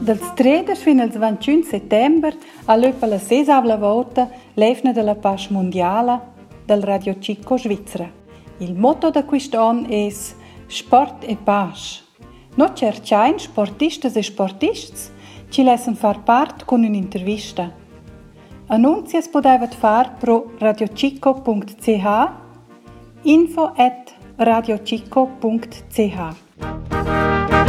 Dal 13 fino al 21 settembre, all'öpa la sesavla volta, l'efna della Pasch Mondiala del Radio Chico Svizzera. Il motto da quest'anno è Sport e Pasch. Noi cerchiamo sportistas e sportists ci lasciano far parte con un'intervista. Annunzias podevat far pro radiochico.ch info@radiochico.ch